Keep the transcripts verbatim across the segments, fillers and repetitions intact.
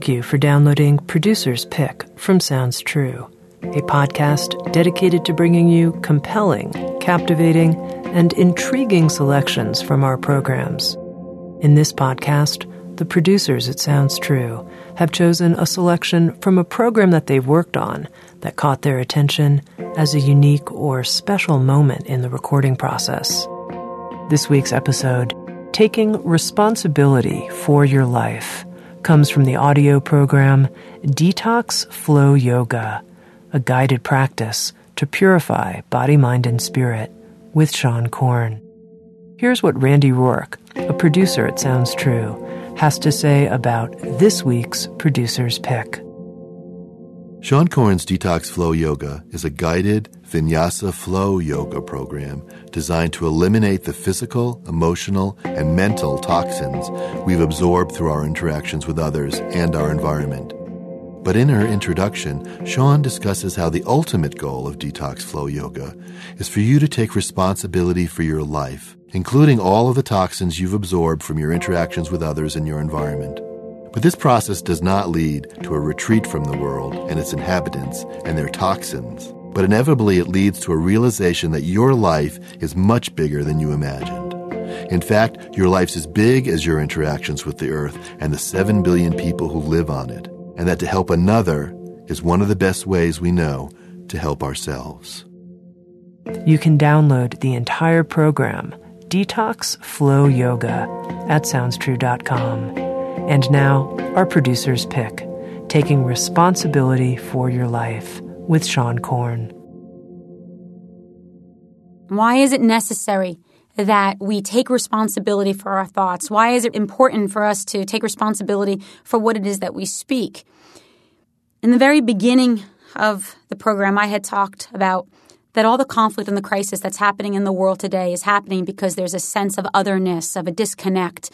Thank you for downloading Producer's Pick from Sounds True, a podcast dedicated to bringing you compelling, captivating, and intriguing selections from our programs. In this podcast, the producers at Sounds True have chosen a selection from a program that they've worked on that caught their attention as a unique or special moment in the recording process. This week's episode, Taking Responsibility for Your Life, comes from the audio program Detox Flow Yoga, a guided practice to purify body, mind, and spirit with Sean Korn. Here's what Randy Rourke, a producer at Sounds True, has to say about this week's Producer's Pick. Sean Korn's Detox Flow Yoga is a guided Vinyasa flow yoga program designed to eliminate the physical, emotional, and mental toxins we've absorbed through our interactions with others and our environment. But in her introduction, Sean discusses how the ultimate goal of Detox Flow Yoga is for you to take responsibility for your life, including all of the toxins you've absorbed from your interactions with others and your environment. But this process does not lead to a retreat from the world and its inhabitants and their toxins, but inevitably it leads to a realization that your life is much bigger than you imagined. In fact, your life's as big as your interactions with the earth and the seven billion people who live on it, and that to help another is one of the best ways we know to help ourselves. You can download the entire program, Detox Flow Yoga, at sounds true dot com. And now, our Producer's Pick, Taking Responsibility for Your Life, with Sean Korn. Why is it necessary that we take responsibility for our thoughts? Why is it important for us to take responsibility for what it is that we speak? In the very beginning of the program, I had talked about that all the conflict and the crisis that's happening in the world today is happening because there's a sense of otherness, of a disconnect.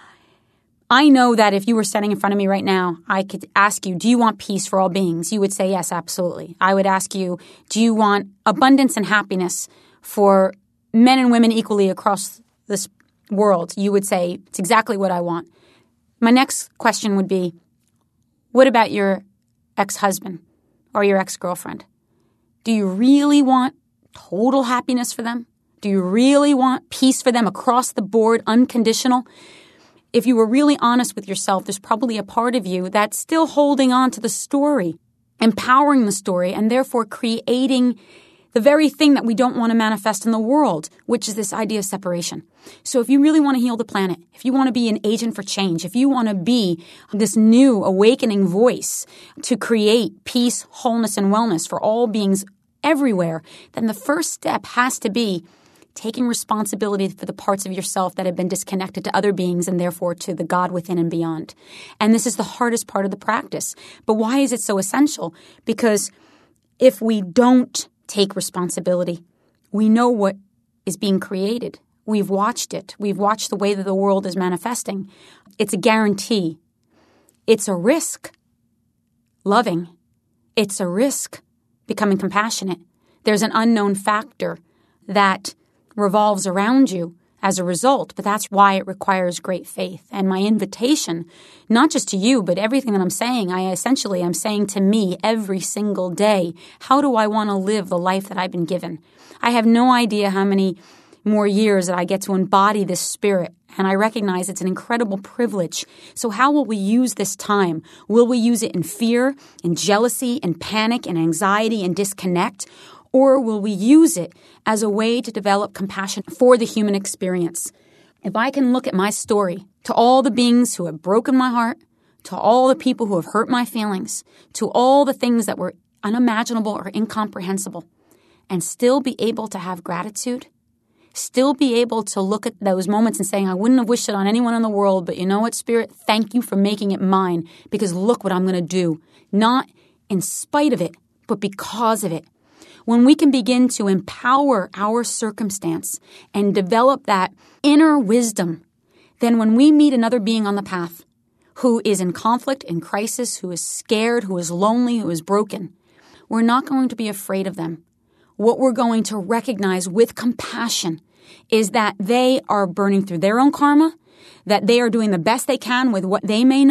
I know that if you were standing in front of me right now, I could ask you, do you want peace for all beings? You would say, yes, absolutely. I would ask you, do you want abundance and happiness for men and women equally across this world? You would say, it's exactly what I want. My next question would be, what about your ex-husband or your ex-girlfriend? Do you really want total happiness for them? Do you really want peace for them across the board, unconditional? If you were really honest with yourself, there's probably a part of you that's still holding on to the story, empowering the story, and therefore creating the very thing that we don't want to manifest in the world, which is this idea of separation. So if you really want to heal the planet, if you want to be an agent for change, if you want to be this new awakening voice to create peace, wholeness, and wellness for all beings everywhere, then the first step has to be taking responsibility for the parts of yourself that have been disconnected to other beings and therefore to the God within and beyond. And this is the hardest part of the practice. But why is it so essential? Because if we don't take responsibility, we know what is being created. We've watched it. We've watched the way that the world is manifesting. It's a guarantee. It's a risk loving. It's a risk becoming compassionate. There's an unknown factor that revolves around you as a result, but that's why it requires great faith. And my invitation, not just to you, but everything that I'm saying, I essentially am saying to me every single day, how do I want to live the life that I've been given? I have no idea how many more years that I get to embody this spirit, and I recognize it's an incredible privilege. So how will we use this time? Will we use it in fear, in jealousy, in panic, in anxiety, and disconnect? Or will we use it as a way to develop compassion for the human experience? If I can look at my story to all the beings who have broken my heart, to all the people who have hurt my feelings, to all the things that were unimaginable or incomprehensible, and still be able to have gratitude, still be able to look at those moments and saying, I wouldn't have wished it on anyone in the world, but you know what, Spirit? Thank you for making it mine, because look what I'm going to do. Not in spite of it, but because of it. When we can begin to empower our circumstance and develop that inner wisdom, then when we meet another being on the path who is in conflict, in crisis, who is scared, who is lonely, who is broken, we're not going to be afraid of them. What we're going to recognize with compassion is that they are burning through their own karma, that they are doing the best they can with what they may know,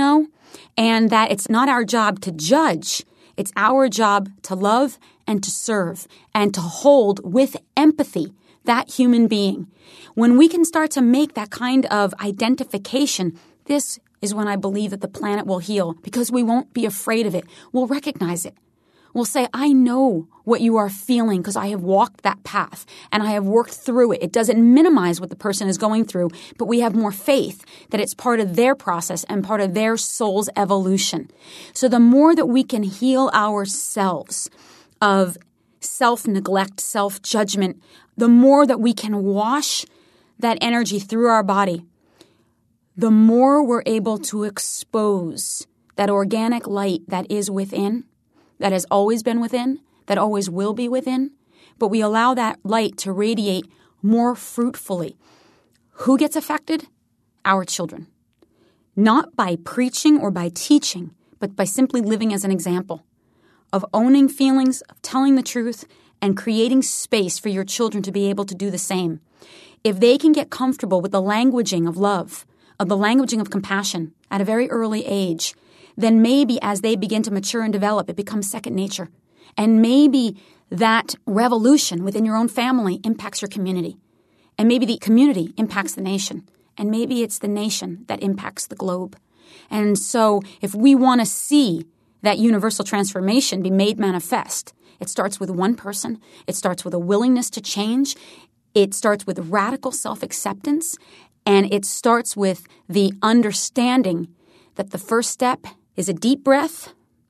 and that it's not our job to judge. It's our job to love and to serve and to hold with empathy that human being. When we can start to make that kind of identification, this is when I believe that the planet will heal, because we won't be afraid of it. We'll recognize it. We'll say, I know what you are feeling because I have walked that path and I have worked through it. It doesn't minimize what the person is going through, but we have more faith that it's part of their process and part of their soul's evolution. So the more that we can heal ourselves of self-neglect, self-judgment, the more that we can wash that energy through our body, the more we're able to expose that organic light that is within, that has always been within, that always will be within, but we allow that light to radiate more fruitfully. Who gets affected? Our children. Not by preaching or by teaching, but by simply living as an example of owning feelings, of telling the truth, and creating space for your children to be able to do the same. If they can get comfortable with the languaging of love, of the languaging of compassion at a very early age, then maybe as they begin to mature and develop, it becomes second nature. And maybe that revolution within your own family impacts your community. And maybe the community impacts the nation. And maybe it's the nation that impacts the globe. And so if we want to see that universal transformation be made manifest, it starts with one person. It starts with a willingness to change. It starts with radical self-acceptance. And it starts with the understanding that the first step is a deep breath,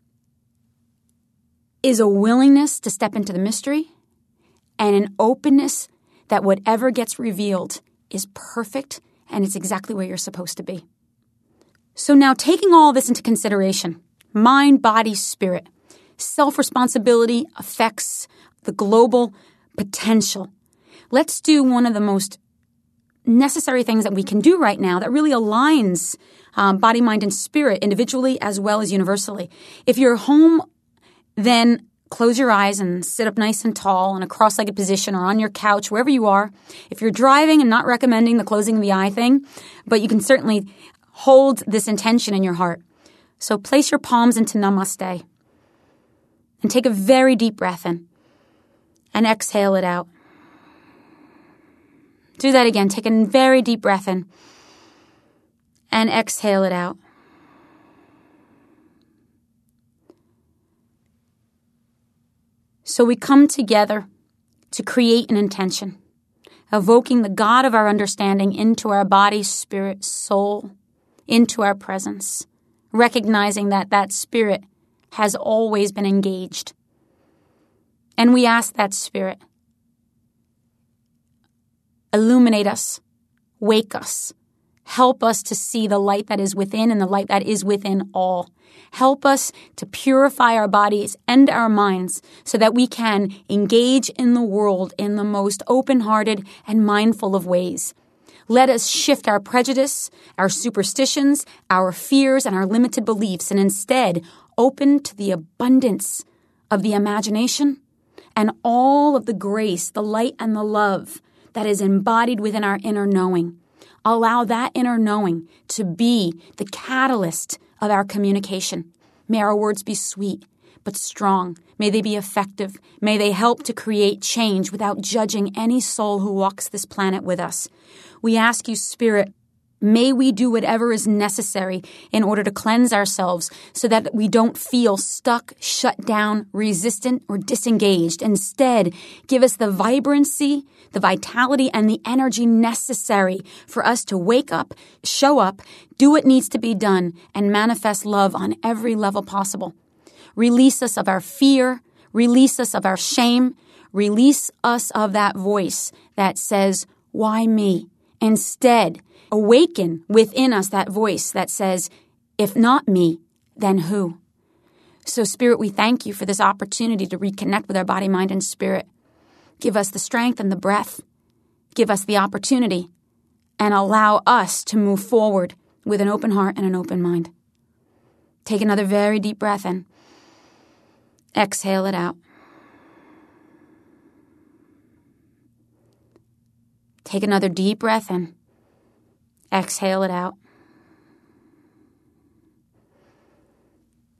is a willingness to step into the mystery, and an openness that whatever gets revealed is perfect and it's exactly where you're supposed to be. So now, taking all this into consideration, mind, body, spirit, self-responsibility affects the global potential. Let's do one of the most necessary things that we can do right now that really aligns um, body, mind, and spirit individually as well as universally. If you're home, then close your eyes and sit up nice and tall in a cross-legged position or on your couch, wherever you are. If you're driving, I'm not recommending the closing of the eye thing, but you can certainly hold this intention in your heart. So place your palms into Namaste and take a very deep breath in and exhale it out. Do that again. Take a very deep breath in and exhale it out. So we come together to create an intention, evoking the God of our understanding into our body, spirit, soul, into our presence, recognizing that that spirit has always been engaged. And we ask that spirit, illuminate us, wake us, help us to see the light that is within and the light that is within all. Help us to purify our bodies and our minds so that we can engage in the world in the most open-hearted and mindful of ways. Let us shift our prejudice, our superstitions, our fears, and our limited beliefs, and instead open to the abundance of the imagination and all of the grace, the light, and the love that is embodied within our inner knowing. Allow that inner knowing to be the catalyst of our communication. May our words be sweet but strong. May they be effective. May they help to create change without judging any soul who walks this planet with us. We ask you, Spirit, may we do whatever is necessary in order to cleanse ourselves so that we don't feel stuck, shut down, resistant, or disengaged. Instead, give us the vibrancy, the vitality, and the energy necessary for us to wake up, show up, do what needs to be done, and manifest love on every level possible. Release us of our fear, release us of our shame, release us of that voice that says, why me? Instead, awaken within us that voice that says, if not me, then who? So, Spirit, we thank you for this opportunity to reconnect with our body, mind, and spirit. Give us the strength and the breath. Give us the opportunity and allow us to move forward with an open heart and an open mind. Take another very deep breath in. Exhale it out. Take another deep breath in. Exhale it out.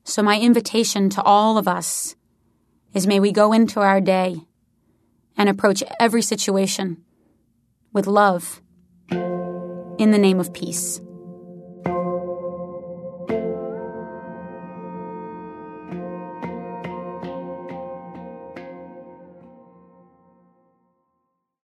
So my invitation to all of us is, may we go into our day and approach every situation with love in the name of peace.